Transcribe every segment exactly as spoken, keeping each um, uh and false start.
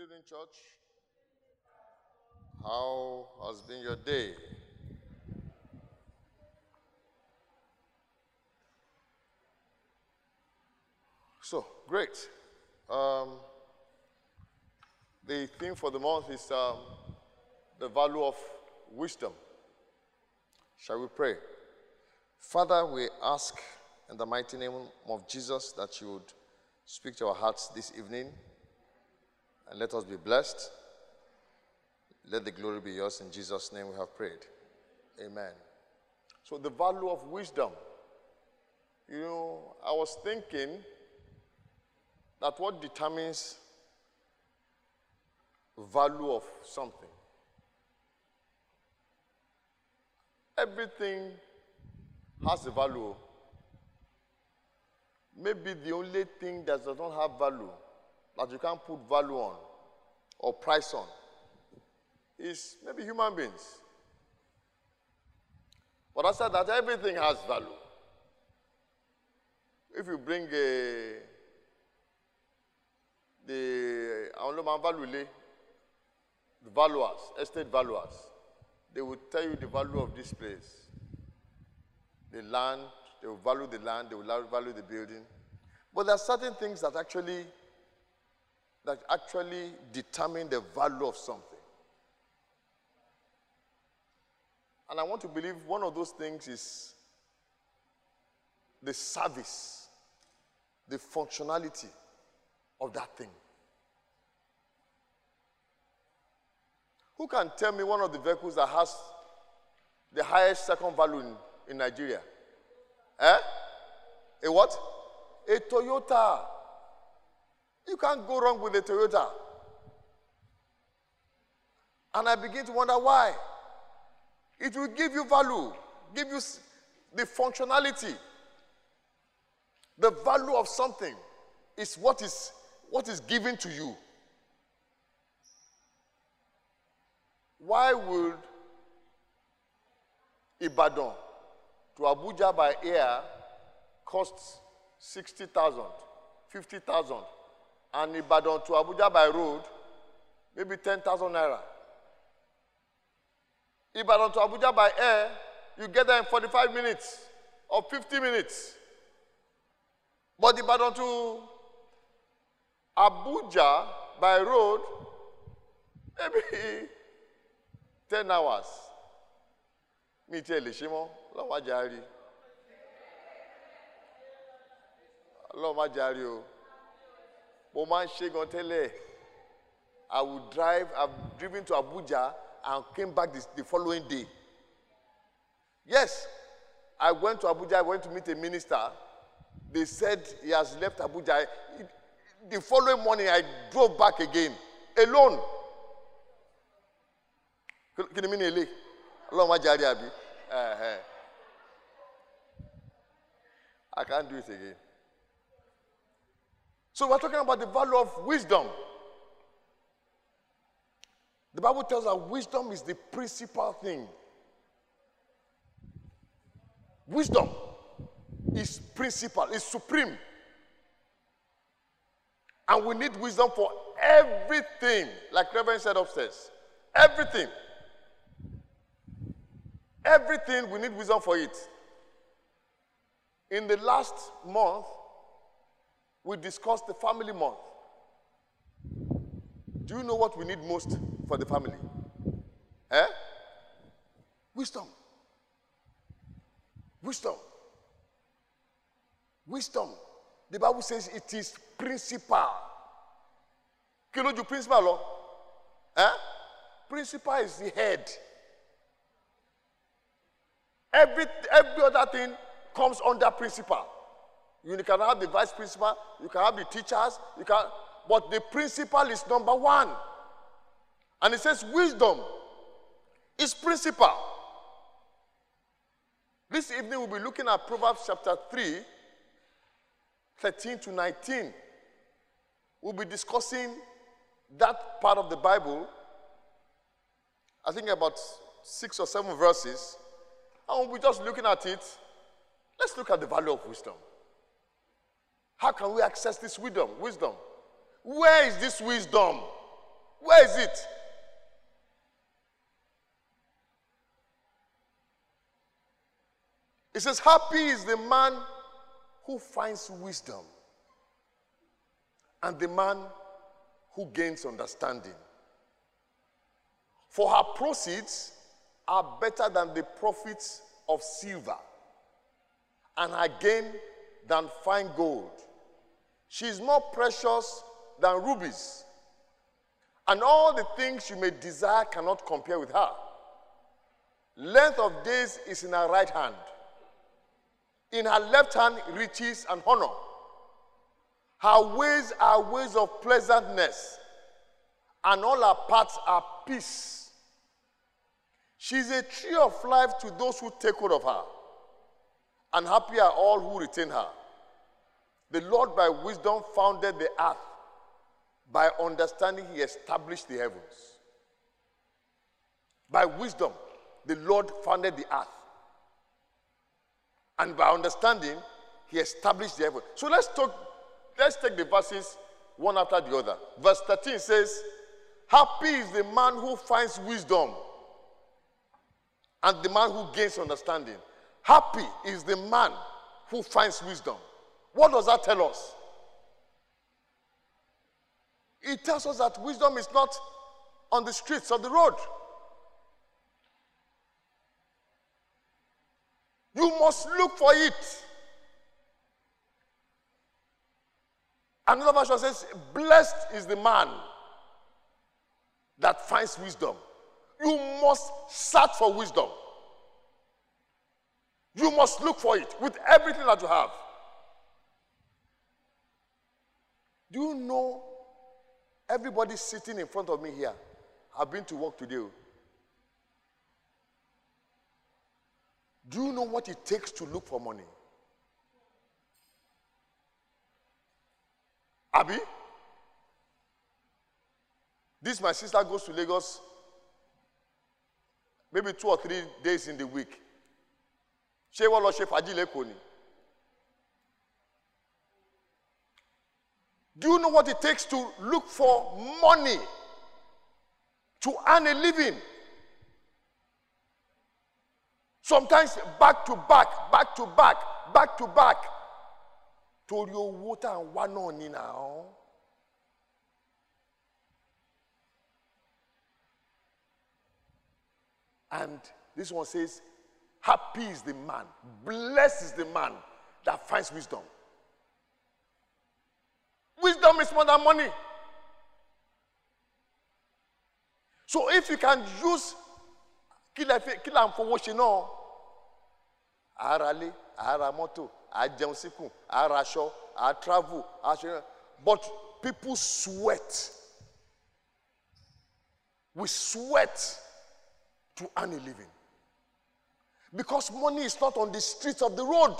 evening, church. How has been your day? So, great. Um, the theme for the month is um, the value of wisdom. Shall we pray? Father, we ask in the mighty name of Jesus that you would speak to our hearts this evening and let us be blessed. Let the glory be yours. In Jesus' name we have prayed. Amen. So the value of wisdom. You know, I was thinking that what determines value of something? Everything has a value. Maybe the only thing that does not have value, that you can't put value on or price on, is maybe human beings. But I said that everything has value. If you bring a the Aonloman Valule, the valuers, estate valuers, they will tell you the value of this place. The land, they will value the land, they will value the building. But there are certain things that actually that actually determine the value of something. And I want to believe one of those things is the service, the functionality of that thing. Who can tell me one of the vehicles that has the highest second value in, in Nigeria? Eh? A what? A Toyota. You can't go wrong with a Toyota. And I begin to wonder why. It will give you value, give you the functionality. The value of something is what is what is given to you. Why would Ibadan to Abuja by air cost sixty thousand, fifty thousand, and Ibadan to Abuja by road maybe ten thousand naira? Ibadan to Abuja by air, you get there in forty-five minutes or fifty minutes. But Ibadan to Abuja by road, maybe ten hours. Me tell you, Shimo, Lord Majari. Lord Majari. Woman Shegon Tele. I would drive, I've driven to Abuja and came back this, the following day. Yes, I went to Abuja, I went to meet a minister. They said he has left Abuja. The following morning, I drove back again, alone. Can you mean Eli? I can't do it again. So we're talking about the value of wisdom. The Bible tells us that wisdom is the principal thing. Wisdom is principal, is supreme. And we need wisdom for everything, like Reverend said upstairs. Everything. Everything, we need wisdom for it. In the last month, we discussed the family month. Do you know what we need most for the family? Eh? Wisdom. Wisdom. Wisdom. The Bible says it is principal. Kilo ju principal lo? Eh? Principal is the head. Every, every other thing comes under principal. You can have the vice principal, you can have the teachers, you can, but the principal is number one. And it says wisdom is principal. This evening we'll be looking at Proverbs chapter three, thirteen to nineteen. We'll be discussing that part of the Bible, I think about six or seven verses, and we'll be just looking at it. Let's look at the value of wisdom. How can we access this wisdom? Wisdom. Where is this wisdom? Where is it? It says, happy is the man who finds wisdom and the man who gains understanding. For her proceeds are better than the profits of silver, and her gain than fine gold. She is more precious than rubies, and all the things you may desire cannot compare with her. Length of days is in her right hand. In her left hand, riches and honor. Her ways are ways of pleasantness, and all her paths are peace. She is a tree of life to those who take hold of her, and happy are all who retain her. The Lord by wisdom founded the earth. By understanding, he established the heavens. By wisdom, the Lord founded the earth. And by understanding, he established the heavens. So let's talk, let's take the verses one after the other. Verse thirteen says, happy is the man who finds wisdom and the man who gains understanding. Happy is the man who finds wisdom. What does that tell us? It tells us that wisdom is not on the streets of the road. You must look for it. Another version says, blessed is the man that finds wisdom. You must search for wisdom. You must look for it with everything that you have. Do you know everybody sitting in front of me here have been to work today? Do you know what it takes to look for money? Abi? This my sister goes to Lagos maybe two or three days in the week. She will not koni. Do you know what it takes to look for money to earn a living? Sometimes back to back, back to back, back to back. To your water and one on now. And this one says, happy is the man, blessed is the man that finds wisdom. Wisdom is more than money. So if you can use kila kila mfowóṣe náà, arale, aramoto, ajẹun síkùn, araṣọ, a travel, a but people sweat. We sweat to earn a living. Because money is not on the streets of the road.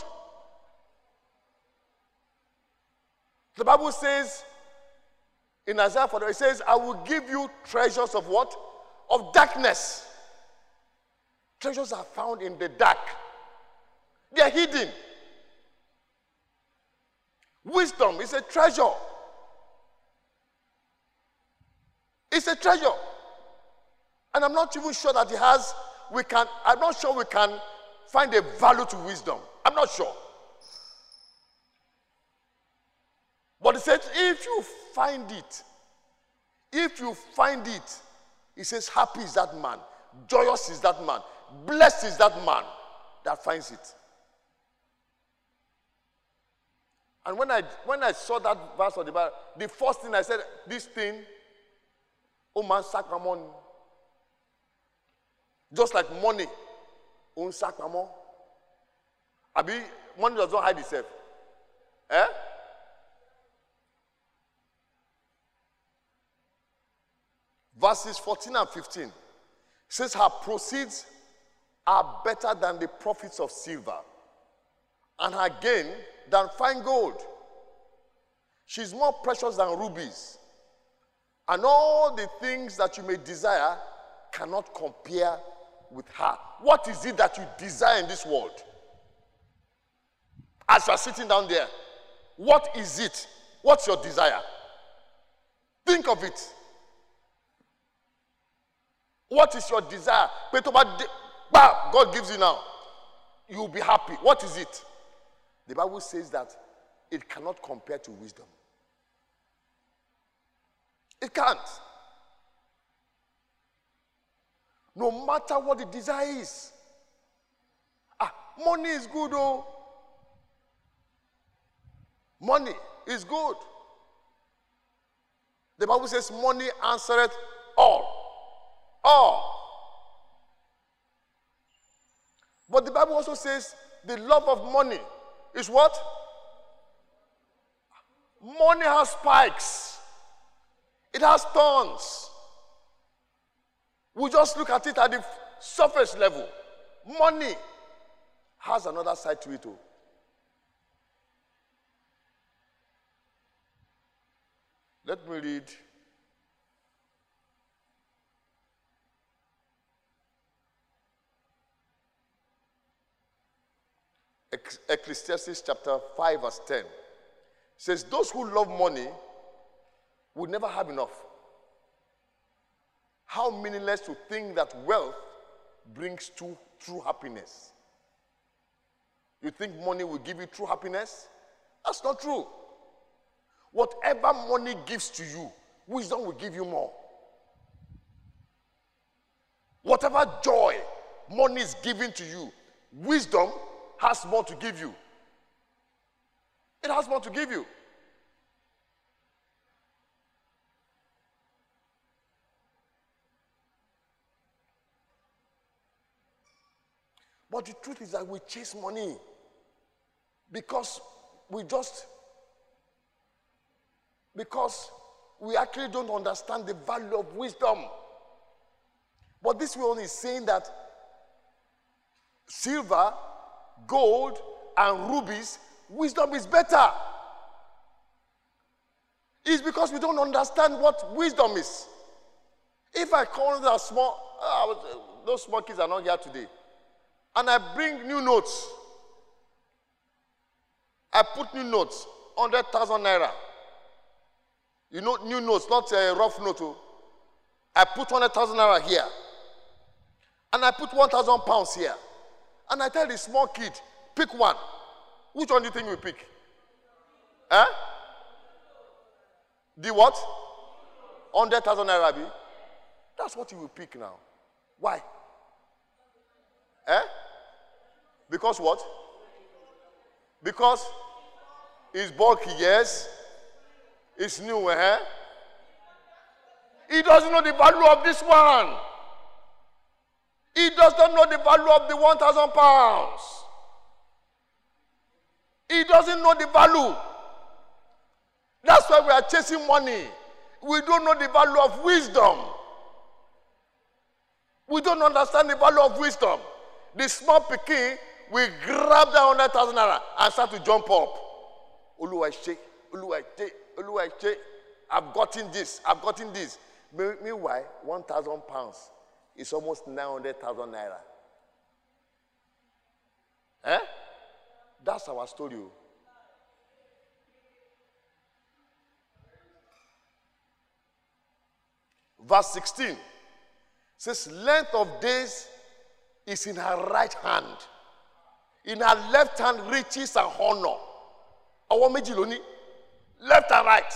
The Bible says in Isaiah forty, it says, I will give you treasures of what? Of darkness. Treasures are found in the dark. They are hidden. Wisdom is a treasure. It's a treasure. And I'm not even sure that it has, we can, I'm not sure we can find a value to wisdom. I'm not sure. But it says, if you find it, if you find it, it says, happy is that man, joyous is that man, blessed is that man that finds it. And when I when I saw that verse of the Bible, the first thing I said, this thing, oh man, sack my money. Just like money, own sack my money. Abi, money does not hide itself. Eh? Verses fourteen and fifteen says, her proceeds are better than the profits of silver, and her gain than fine gold. She's more precious than rubies, and all the things that you may desire cannot compare with her. What is it that you desire in this world? As you are sitting down there, what is it? What's your desire? Think of it. What is your desire? God gives you now. You will be happy. What is it? The Bible says that it cannot compare to wisdom. It can't. No matter what the desire is. Ah, money is good, oh. Money is good. The Bible says money answereth all. All. But the Bible also says the love of money is what? Money has spikes. It has thorns. We just look at it at the surface level. Money has another side to it too. Let me read Ecclesiastes chapter five verse ten. It says, those who love money will never have enough. How meaningless to think that wealth brings true, true happiness. You think money will give you true happiness? That's not true. Whatever money gives to you, wisdom will give you more. Whatever joy money is giving to you, wisdom has more to give you. It has more to give you. But the truth is that we chase money because we just, because we actually don't understand the value of wisdom. But this one is saying that silver, gold, and rubies, wisdom is better. It's because we don't understand what wisdom is. If I call that small, uh, those small kids are not here today, and I bring new notes, I put new notes, one hundred thousand naira. You know, new notes, not a rough note. Oh. I put one hundred thousand naira here, and I put one thousand pounds here. And I tell the small kid, pick one. Which one do you think we pick? Eh? The what? one hundred thousand naira, Abi? That's what he will pick now. Why? Eh? Because what? Because it's bulky, yes. It's new, eh? He doesn't know the value of this one. He does not know the value of the one thousand pounds. He doesn't know the value. That's why we are chasing money. We don't know the value of wisdom. We don't understand the value of wisdom. The small pikin will grab that one hundred thousand naira and start to jump up. Oluwaise, Oluwaise, Oluwaise, I've gotten this, I've gotten this. Meanwhile, one thousand pounds is almost nine hundred thousand naira. Eh? That's our story. Verse sixteen says, length of days is in her right hand. In her left hand, riches and honor. Our Mejiloni, left and right.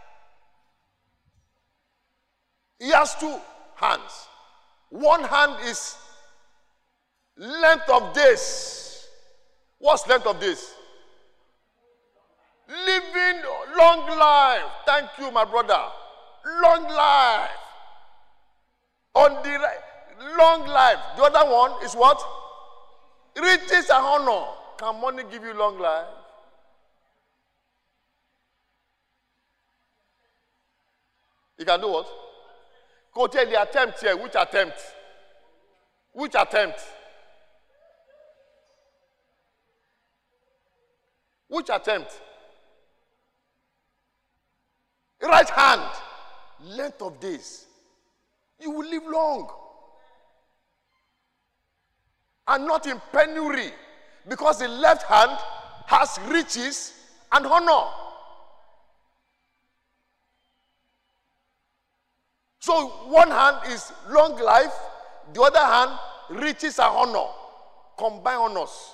He has two hands. One hand is length of days. What's length of days? Living long life. Thank you, my brother. Long life. On the right, long life. The other one is what? Riches and honor. Can money give you long life? You can do what? Go tell the attempt here. Which attempt? Which attempt? Which attempt? Right hand. Length of days. You will live long. And not in penury. Because the left hand has riches and honor. So one hand is long life, the other hand riches and honor. Combine honors.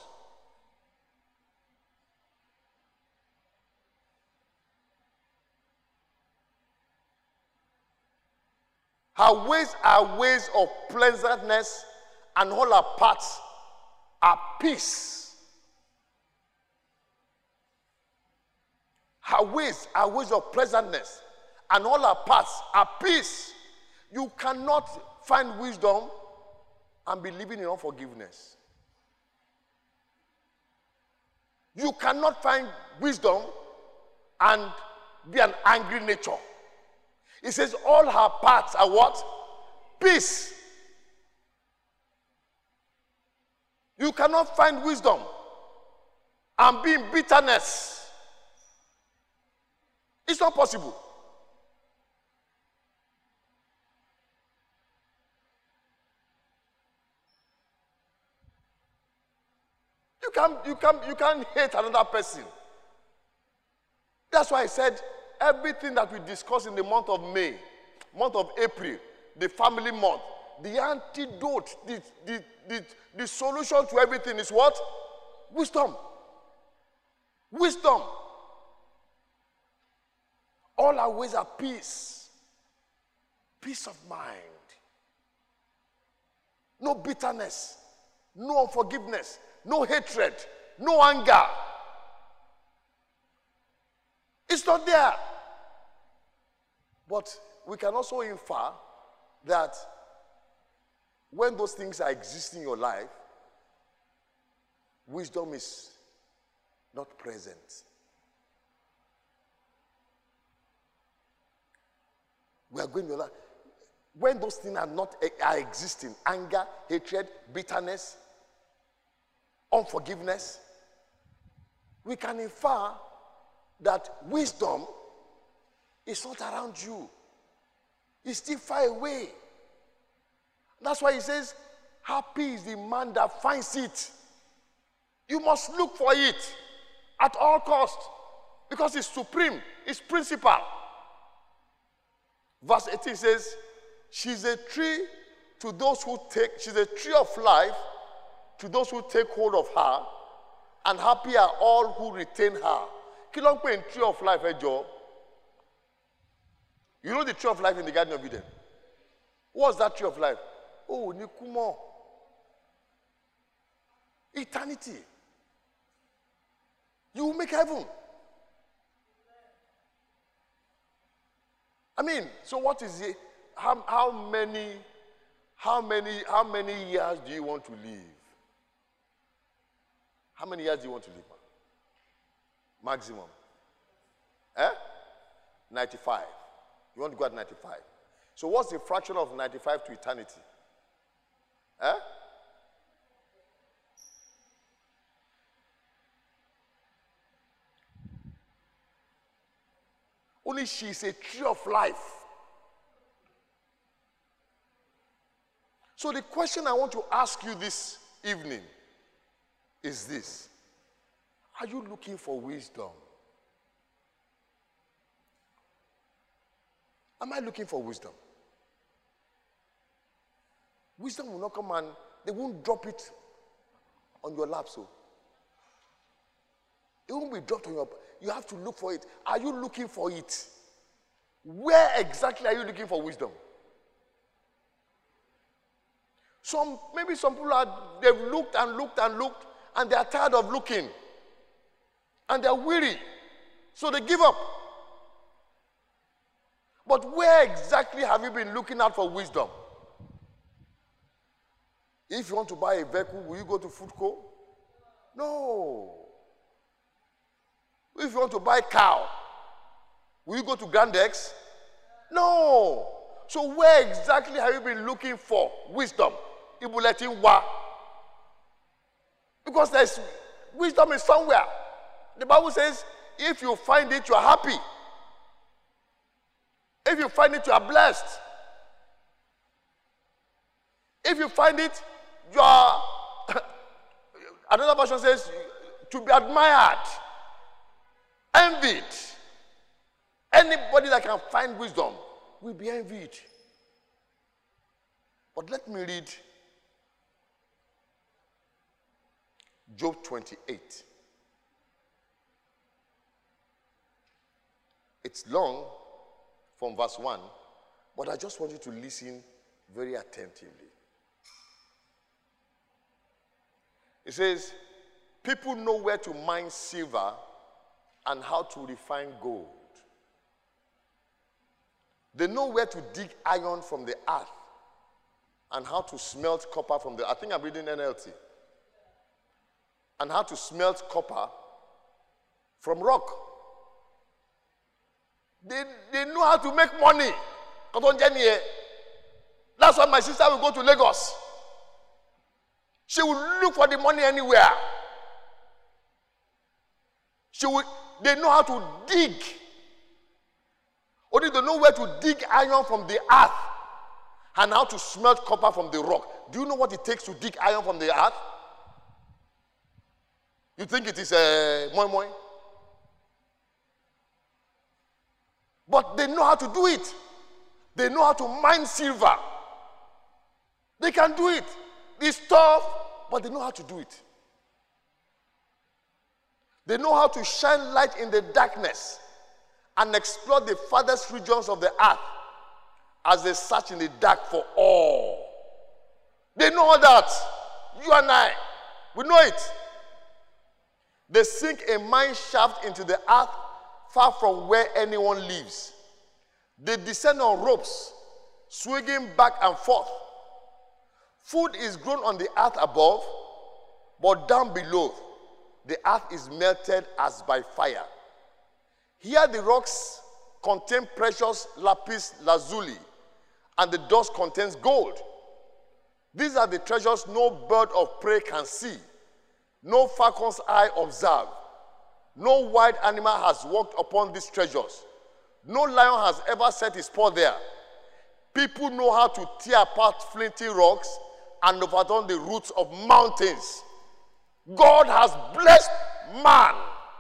Her ways are ways of pleasantness, and all her paths are peace. Her ways are ways of pleasantness, and all her paths are peace. You cannot find wisdom and be living in unforgiveness. You cannot find wisdom and be an angry nature. It says all her paths are what? Peace. You cannot find wisdom and be in bitterness. It's not possible. You can't, you can't, you can't hate another person. That's why I said everything that we discussed in the month of May, month of April, the family month, the antidote, the, the, the, the solution to everything is what? Wisdom. Wisdom. All our ways are peace. Peace of mind. No bitterness. No unforgiveness. No hatred. No anger. It's not there. But we can also infer that when those things are existing in your life, wisdom is not present. We are going to life. When those things are not are existing, anger, hatred, bitterness, unforgiveness, we can infer that wisdom is not around you. It's still far away. That's why he says, happy is the man that finds it. You must look for it at all costs because it's supreme, it's principal. Verse eighteen says, she's a tree to those who take, she's a tree of life to those who take hold of her, and happy are all who retain her. Kí ló ń pè ní tree of life, eh, Joe? You know the tree of life in the Garden of Eden? What's that tree of life? Oh, Nikumo. Eternity. You will make heaven. I mean, so what is it? How, how many, how many, how many years do you want to live? How many years do you want to live? Maximum. Eh? ninety-five. You want to go at ninety-five. So what's the fraction of ninety-five to eternity? Eh? Only she is a tree of life. So the question I want to ask you this evening is this. Are you looking for wisdom? Am I looking for wisdom? Wisdom will not come and they won't drop it on your lap, so. It won't be dropped on your lap. You have to look for it. Are you looking for it? Where exactly are you looking for wisdom? Some, maybe some people are, they've looked and looked and looked and they are tired of looking. And they're weary. So they give up. But where exactly have you been looking out for wisdom? If you want to buy a vehicle, will you go to Foodco? No. If you want to buy a cow, will you go to Grandex? No. So where exactly have you been looking for wisdom? Ibuletin-wa. Because there's wisdom is somewhere. The Bible says, if you find it, you are happy. If you find it, you are blessed. If you find it, you are, another version says, to be admired, envied. Anybody that can find wisdom will be envied. But let me read Job twenty-eight. It's long from verse one, but I just want you to listen very attentively. It says, people know where to mine silver and how to refine gold. They know where to dig iron from the earth and how to smelt copper from the, I think I'm reading N L T. And how to smelt copper from rock. They, they know how to make money. That's why my sister will go to Lagos. She will look for the money anywhere. She will, they know how to dig. Only they know where to dig iron from the earth and how to smelt copper from the rock. Do you know what it takes to dig iron from the earth? You think it is a uh, moi moi? But they know how to do it. They know how to mine silver. They can do it. It's tough, but they know how to do it. They know how to shine light in the darkness and explore the farthest regions of the earth as they search in the dark for all. They know all that. You and I, we know it. They sink a mine shaft into the earth far from where anyone lives. They descend on ropes, swinging back and forth. Food is grown on the earth above, but down below, the earth is melted as by fire. Here the rocks contain precious lapis lazuli, and the dust contains gold. These are the treasures no bird of prey can see, no falcon's eye observe. No wild animal has walked upon these treasures. No lion has ever set his paw there. People know how to tear apart flinty rocks and overturn the roots of mountains. God has blessed man.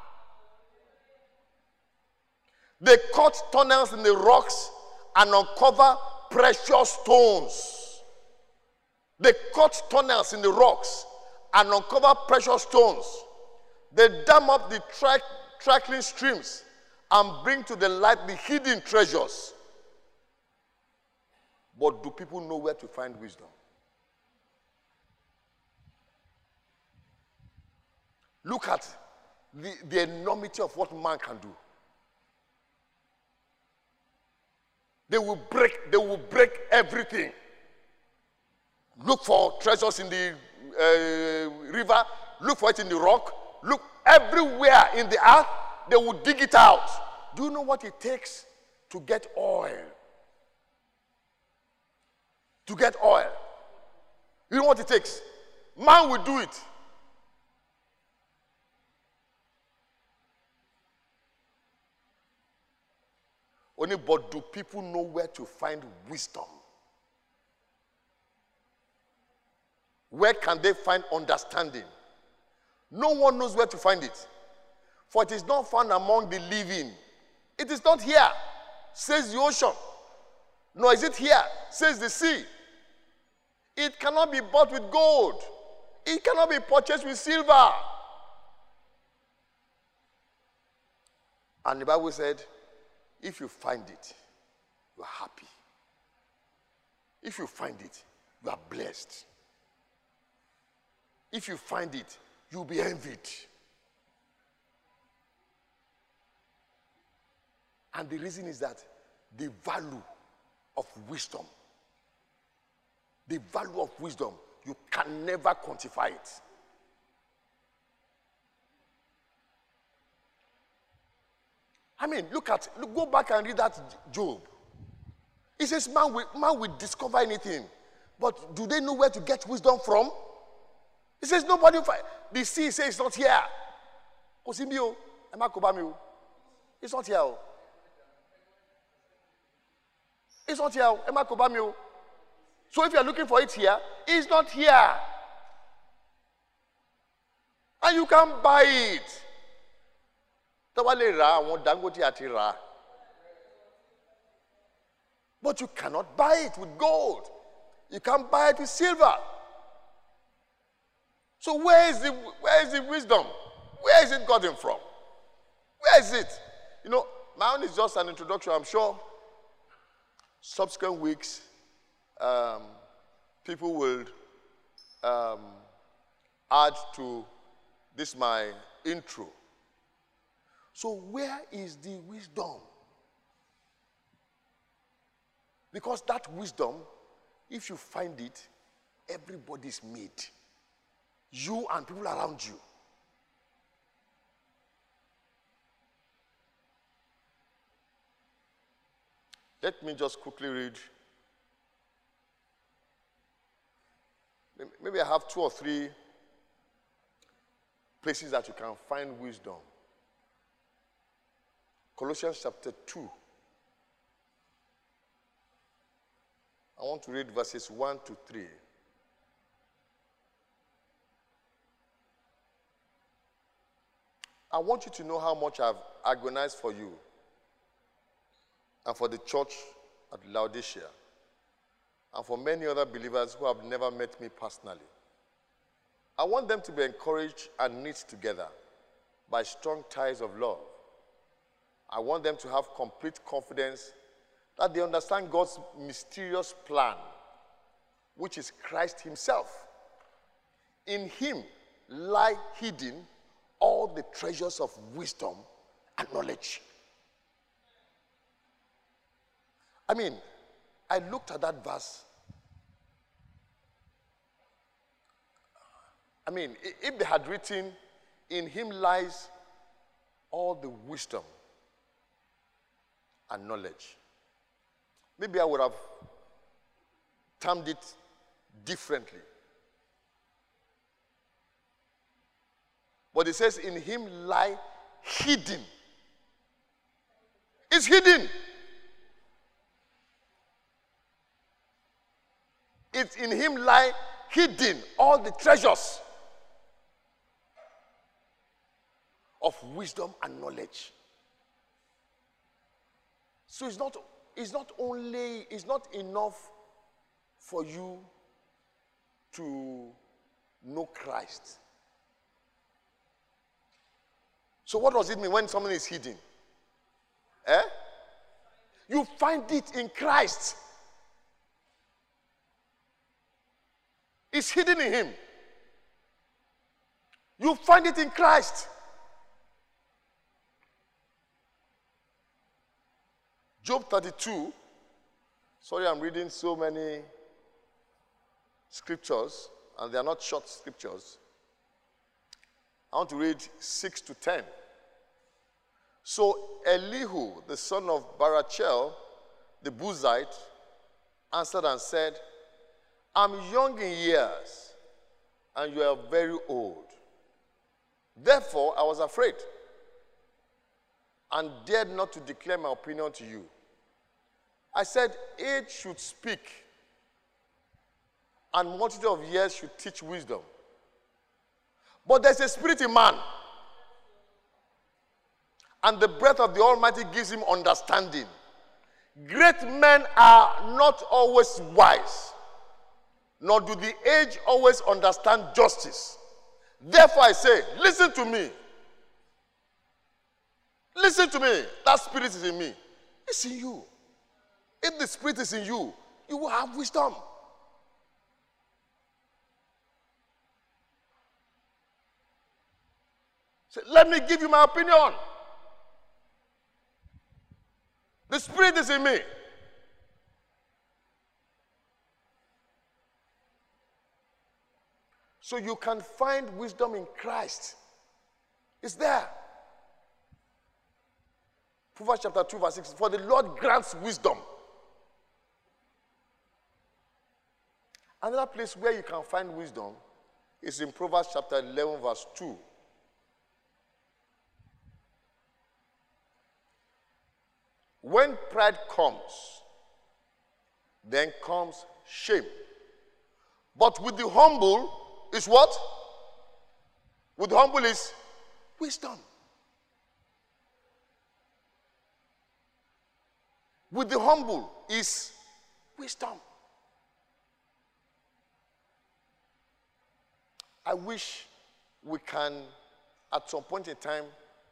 They cut tunnels in the rocks and uncover precious stones. They cut tunnels in the rocks and uncover precious stones. They dam up the tra- trickling streams and bring to the light the hidden treasures. But do people know where to find wisdom? Look at the, the enormity of what man can do. They will break, they will break everything. Look for treasures in the uh, river. Look for it in the rock. Look everywhere in the earth. They will dig it out. Do you know what it takes to get oil? To get oil. You know what it takes? Man will do it. Only but do people know where to find wisdom? Where can they find understanding? No one knows where to find it. For it is not found among the living. It is not here, says the ocean. Nor is it here, says the sea. It cannot be bought with gold. It cannot be purchased with silver. And the Bible said, if you find it, you are happy. If you find it, you are blessed. If you find it, you'll be envied. And the reason is that the value of wisdom, the value of wisdom, you can never quantify it. I mean, look at, look, go back and read that Job. He says, man will, man will discover anything. But do they know where to get wisdom from? He says, nobody will find. The sea says it's not here. It's not here. It's not here. So if you are looking for it here, it's not here. And you can buy it. But you cannot buy it with gold. You can't buy it with silver. So where is the where is the wisdom? Where is it gotten from? Where is it? You know, my own is just an introduction. I'm sure subsequent weeks, um, people will um, add to this my intro. So where is the wisdom? Because that wisdom, if you find it, everybody's made. You and people around you. Let me just quickly read. Maybe I have two or three places that you can find wisdom. Colossians chapter two. I want to read verses one to three. I want you to know how much I've agonized for you and for the church at Laodicea and for many other believers who have never met me personally. I want them to be encouraged and knit together by strong ties of love. I want them to have complete confidence that they understand God's mysterious plan, which is Christ himself. In him lie hidden all the treasures of wisdom and knowledge. I mean, I looked at that verse. I mean, if they had written, in him lies all the wisdom and knowledge, maybe I would have termed it differently. But it says, in him lie hidden. It's hidden. It's in him lie hidden all the treasures of wisdom and knowledge. So it's not, it's not only, it's not enough for you to know Christ. So what does it mean when something is hidden? Eh? You find it in Christ. It's hidden in him. You find it in Christ. Job thirty-two. Sorry, I'm reading so many scriptures, and they are not short scriptures. I want to read six to ten. So Elihu, the son of Barachel, the Buzite, answered and said, I'm young in years, and you are very old. Therefore, I was afraid, and dared not to declare my opinion to you. I said, age should speak, and multitude of years should teach wisdom. But there's a spirit in man, and the breath of the Almighty gives him understanding. Great men are not always wise, nor do the aged always understand justice. Therefore I say, listen to me. Listen to me. That spirit is in me. It's in you. If the spirit is in you, you will have wisdom. Say, let me give you my opinion. The spirit is in me. So you can find wisdom in Christ. It's there. Proverbs chapter two, verse six. For the Lord grants wisdom. Another place where you can find wisdom is in Proverbs chapter eleven, verse two. When pride comes, then comes shame. But with the humble is what? With the humble is wisdom. With the humble is wisdom. I wish we can, at some point in time,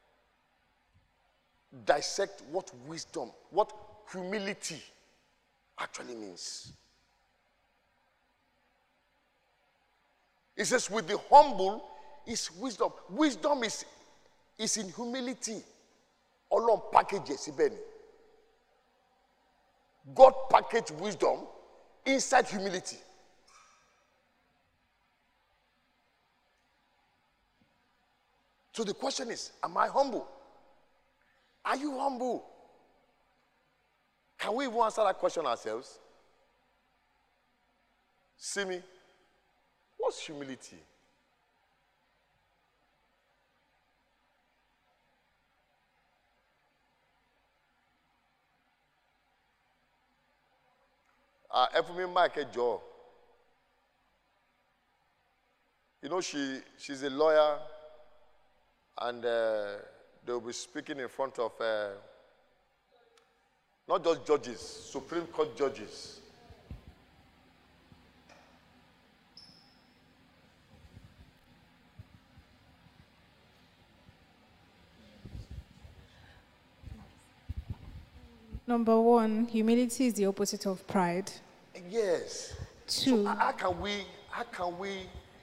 dissect what wisdom, what humility actually means. It says, with the humble is wisdom. Wisdom is, is in humility. All packages. God packaged wisdom inside humility. So the question is, am I humble? Are you humble? Can we even answer that question ourselves? See me? What's humility? Uh, Efumi Mike Joe. You know, she, she's a lawyer, and uh, they'll be speaking in front of uh, not just judges, Supreme Court judges. Number one, humility is the opposite of pride. Yes. Two. So how can we, how can we,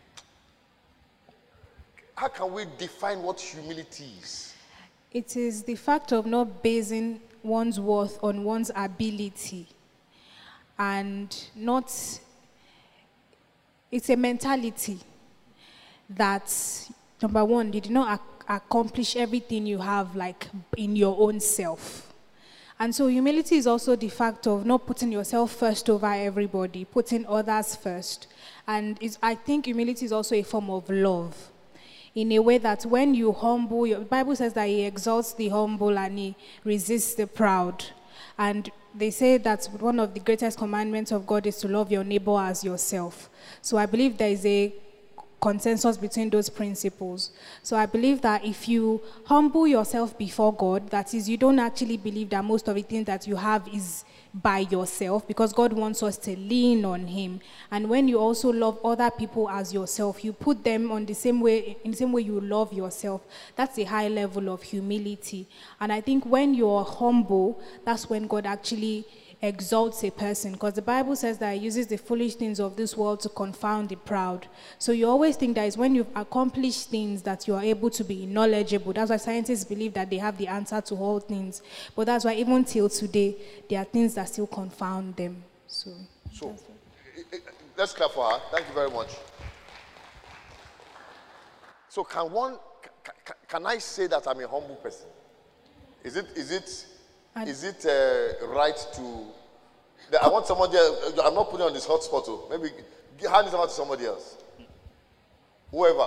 how can we define what humility is? It is the fact of not basing one's worth on one's ability, and not, it's a mentality that, number one, you did not ac- accomplish everything you have like in your own self. And so humility is also the fact of not putting yourself first over everybody, putting others first. And it's, I think humility is also a form of love, in a way that when you humble, the Bible says that he exalts the humble and he resists the proud. And they say that one of the greatest commandments of God is to love your neighbor as yourself. So I believe there is a consensus between those principles. So I believe that if you humble yourself before God, that is, you don't actually believe that most of the things that you have is by yourself, because God wants us to lean on him. And when you also love other people as yourself, you put them on the same way, in the same way you love yourself. That's a high level of humility. And I think when you're humble, that's when God actually exalts a person, because the Bible says that he uses the foolish things of this world to confound the proud. So you always think that it's when you've accomplished things that you are able to be knowledgeable. That's why scientists believe that they have the answer to all things. But that's why even till today, there are things that still confound them. So, so let's clap for her. Thank you very much. So can one, can, can I say that I'm a humble person? Is it, is it, Is it uh, right to? I want somebody else. I'm not putting on this hot spot. Oh. Maybe hand it over to somebody else. Whoever.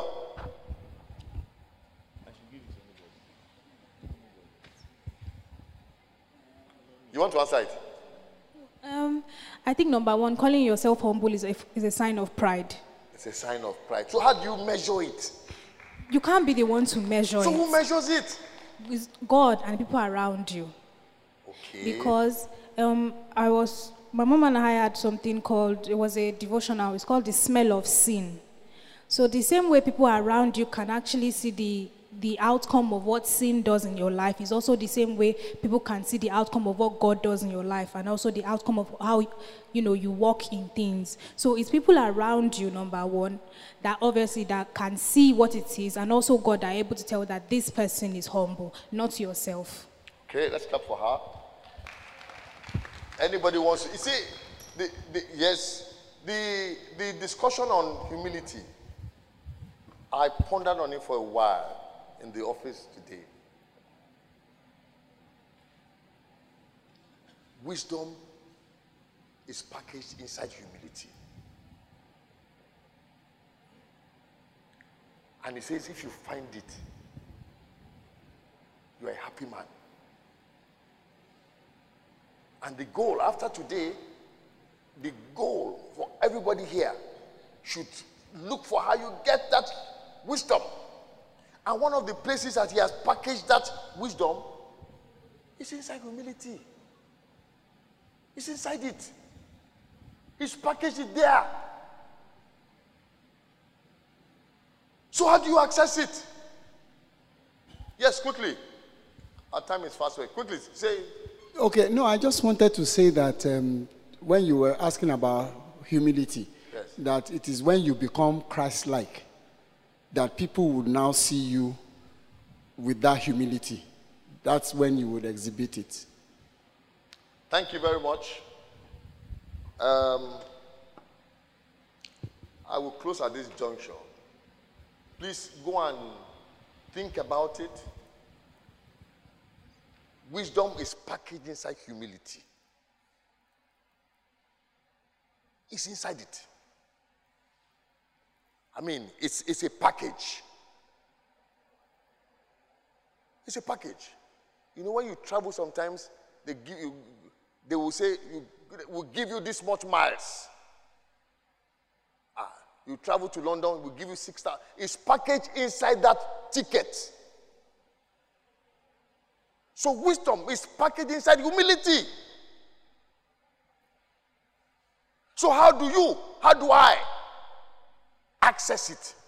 You want to answer it? Um, I think number one, calling yourself humble is a, is a sign of pride. It's a sign of pride. So how do you measure it? You can't be the one to measure so it. So who measures it? It's God and people around you. Okay. Because um, I was, my mom and I had something called, it was a devotional, it's called The Smell of Sin. So the same way people around you can actually see the, the outcome of what sin does in your life is also the same way people can see the outcome of what God does in your life, and also the outcome of how, you know, you walk in things. So it's people around you, number one, that obviously that can see what it is, and also God are able to tell that this person is humble, not yourself. Okay, let's clap for her. Anybody wants to, you see, the, the, yes, the, the discussion on humility, I pondered on it for a while in the office today. Wisdom is packaged inside humility. And it says, if you find it, you are a happy man. And the goal, after today, the goal for everybody here should look for how you get that wisdom. And one of the places that he has packaged that wisdom is inside humility. It's inside it. He's packaged it there. So how do you access it? Yes, quickly. Our time is fast. Quickly, say. Okay, no, I just wanted to say that um, when you were asking about humility, yes, that it is when you become Christ-like that people would now see you with that humility. That's when you would exhibit it. Thank you very much. Um, I will close at this juncture. Please go and think about it. Wisdom is packaged inside humility. It's inside it. I mean, it's, it's a package. It's a package. You know, when you travel sometimes, they give you, they will say, you, we'll give you this much miles. Ah, you travel to London, we'll give you six stars. It's packaged inside that ticket. So wisdom is packaged inside humility. So how do you, how do I access it?